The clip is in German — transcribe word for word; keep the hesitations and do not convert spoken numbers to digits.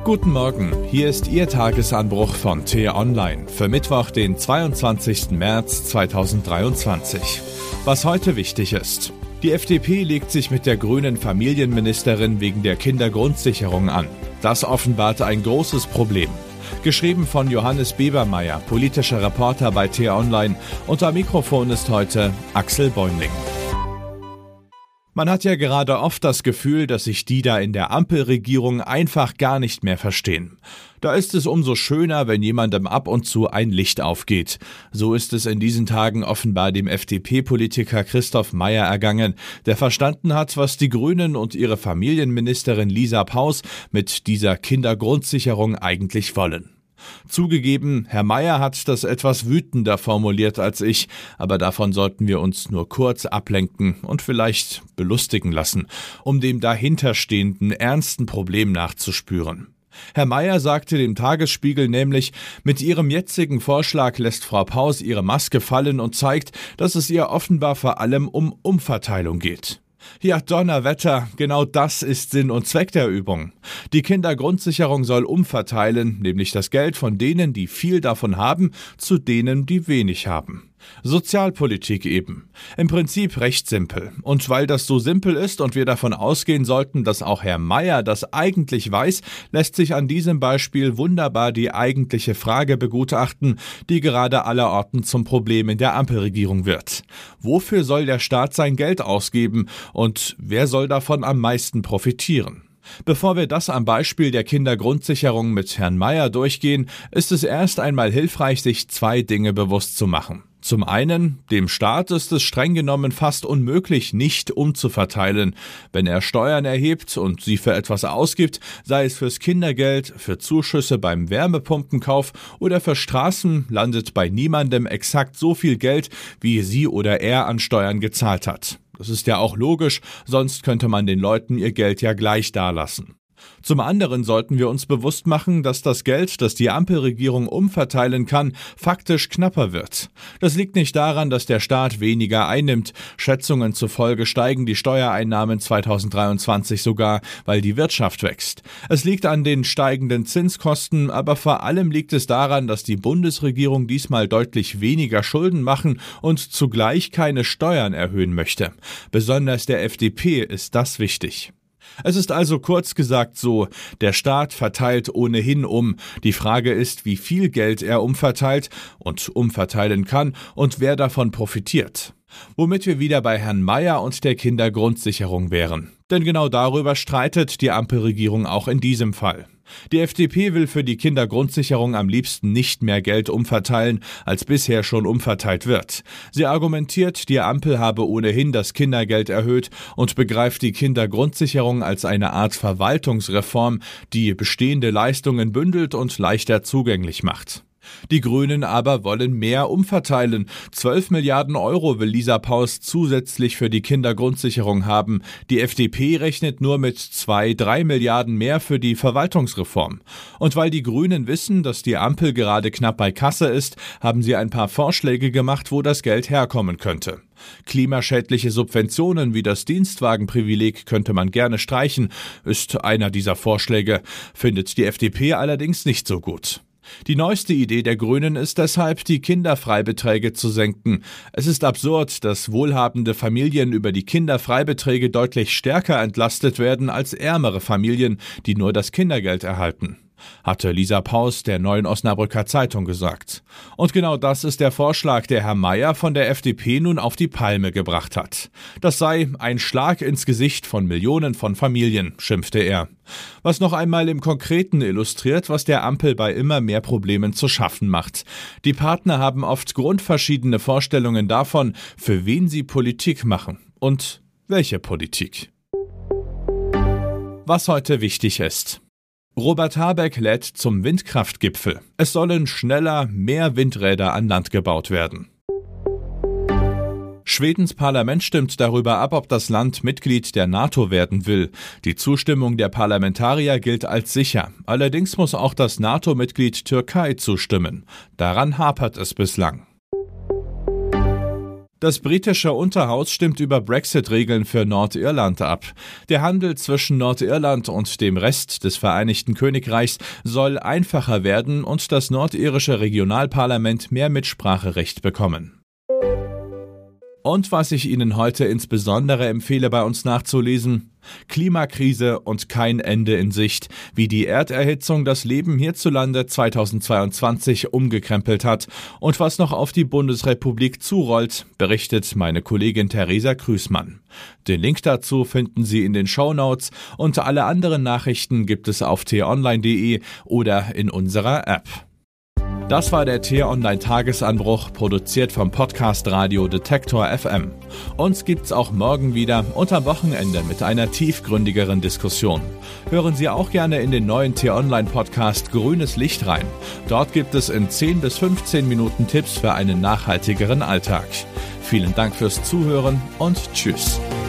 Guten Morgen, hier ist Ihr Tagesanbruch von T-Online für Mittwoch, den zweiundzwanzigsten März zweitausenddreiundzwanzig. Was heute wichtig ist. Die F D P legt sich mit der grünen Familienministerin wegen der Kindergrundsicherung an. Das offenbart ein großes Problem. Geschrieben von Johannes Bebermeier, politischer Reporter bei T-Online, und am Mikrofon ist heute Axel Bäumling. Man hat ja gerade oft das Gefühl, dass sich die da in der Ampelregierung einfach gar nicht mehr verstehen. Da ist es umso schöner, wenn jemandem ab und zu ein Licht aufgeht. So ist es in diesen Tagen offenbar dem F D P-Politiker Christoph Meyer ergangen, der verstanden hat, was die Grünen und ihre Familienministerin Lisa Paus mit dieser Kindergrundsicherung eigentlich wollen. Zugegeben, Herr Meyer hat das etwas wütender formuliert als ich, aber davon sollten wir uns nur kurz ablenken und vielleicht belustigen lassen, um dem dahinterstehenden ernsten Problem nachzuspüren. Herr Meyer sagte dem Tagesspiegel nämlich, mit ihrem jetzigen Vorschlag lässt Frau Paus ihre Maske fallen und zeigt, dass es ihr offenbar vor allem um Umverteilung geht. Ja, Donnerwetter, genau das ist Sinn und Zweck der Übung. Die Kindergrundsicherung soll umverteilen, nämlich das Geld von denen, die viel davon haben, zu denen, die wenig haben. Sozialpolitik eben. Im Prinzip recht simpel. Und weil das so simpel ist und wir davon ausgehen sollten, dass auch Herr Meyer das eigentlich weiß, lässt sich an diesem Beispiel wunderbar die eigentliche Frage begutachten, die gerade allerorten zum Problem in der Ampelregierung wird. Wofür soll der Staat sein Geld ausgeben und wer soll davon am meisten profitieren? Bevor wir das am Beispiel der Kindergrundsicherung mit Herrn Meyer durchgehen, ist es erst einmal hilfreich, sich zwei Dinge bewusst zu machen. Zum einen, dem Staat ist es streng genommen fast unmöglich, nicht umzuverteilen. Wenn er Steuern erhebt und sie für etwas ausgibt, sei es fürs Kindergeld, für Zuschüsse beim Wärmepumpenkauf oder für Straßen, landet bei niemandem exakt so viel Geld, wie sie oder er an Steuern gezahlt hat. Das ist ja auch logisch, sonst könnte man den Leuten ihr Geld ja gleich dalassen. Zum anderen sollten wir uns bewusst machen, dass das Geld, das die Ampelregierung umverteilen kann, faktisch knapper wird. Das liegt nicht daran, dass der Staat weniger einnimmt. Schätzungen zufolge steigen die Steuereinnahmen zweitausenddreiundzwanzig sogar, weil die Wirtschaft wächst. Es liegt an den steigenden Zinskosten, aber vor allem liegt es daran, dass die Bundesregierung diesmal deutlich weniger Schulden machen und zugleich keine Steuern erhöhen möchte. Besonders der F D P ist das wichtig. Es ist also kurz gesagt so, der Staat verteilt ohnehin um. Die Frage ist, wie viel Geld er umverteilt und umverteilen kann und wer davon profitiert. Womit wir wieder bei Herrn Meyer und der Kindergrundsicherung wären. Denn genau darüber streitet die Ampelregierung auch in diesem Fall. Die F D P will für die Kindergrundsicherung am liebsten nicht mehr Geld umverteilen, als bisher schon umverteilt wird. Sie argumentiert, die Ampel habe ohnehin das Kindergeld erhöht und begreift die Kindergrundsicherung als eine Art Verwaltungsreform, die bestehende Leistungen bündelt und leichter zugänglich macht. Die Grünen aber wollen mehr umverteilen. zwölf Milliarden Euro will Lisa Paus zusätzlich für die Kindergrundsicherung haben. Die F D P rechnet nur mit zwei, drei Milliarden mehr für die Verwaltungsreform. Und weil die Grünen wissen, dass die Ampel gerade knapp bei Kasse ist, haben sie ein paar Vorschläge gemacht, wo das Geld herkommen könnte. Klimaschädliche Subventionen wie das Dienstwagenprivileg könnte man gerne streichen, ist einer dieser Vorschläge, findet die F D P allerdings nicht so gut. Die neueste Idee der Grünen ist deshalb, die Kinderfreibeträge zu senken. Es ist absurd, dass wohlhabende Familien über die Kinderfreibeträge deutlich stärker entlastet werden als ärmere Familien, die nur das Kindergeld erhalten, hatte Lisa Paus der Neuen Osnabrücker Zeitung gesagt. Und genau das ist der Vorschlag, der Herr Meyer von der F D P nun auf die Palme gebracht hat. Das sei ein Schlag ins Gesicht von Millionen von Familien, schimpfte er. Was noch einmal im Konkreten illustriert, was der Ampel bei immer mehr Problemen zu schaffen macht. Die Partner haben oft grundverschiedene Vorstellungen davon, für wen sie Politik machen und welche Politik. Was heute wichtig ist. Robert Habeck lädt zum Windkraftgipfel. Es sollen schneller mehr Windräder an Land gebaut werden. Schwedens Parlament stimmt darüber ab, ob das Land Mitglied der NATO werden will. Die Zustimmung der Parlamentarier gilt als sicher. Allerdings muss auch das NATO-Mitglied Türkei zustimmen. Daran hapert es bislang. Das britische Unterhaus stimmt über Brexit-Regeln für Nordirland ab. Der Handel zwischen Nordirland und dem Rest des Vereinigten Königreichs soll einfacher werden und das nordirische Regionalparlament mehr Mitspracherecht bekommen. Und was ich Ihnen heute insbesondere empfehle, bei uns nachzulesen: Klimakrise und kein Ende in Sicht. Wie die Erderhitzung das Leben hierzulande zweitausendzweiundzwanzig umgekrempelt hat und was noch auf die Bundesrepublik zurollt, berichtet meine Kollegin Theresa Krüßmann. Den Link dazu finden Sie in den Shownotes und alle anderen Nachrichten gibt es auf t online punkt de oder in unserer App. Das war der T-Online-Tagesanbruch, produziert vom Podcast Radio Detektor F M. Uns gibt's auch morgen wieder und am Wochenende mit einer tiefgründigeren Diskussion. Hören Sie auch gerne in den neuen T-Online-Podcast Grünes Licht rein. Dort gibt es in zehn bis fünfzehn Minuten Tipps für einen nachhaltigeren Alltag. Vielen Dank fürs Zuhören und tschüss.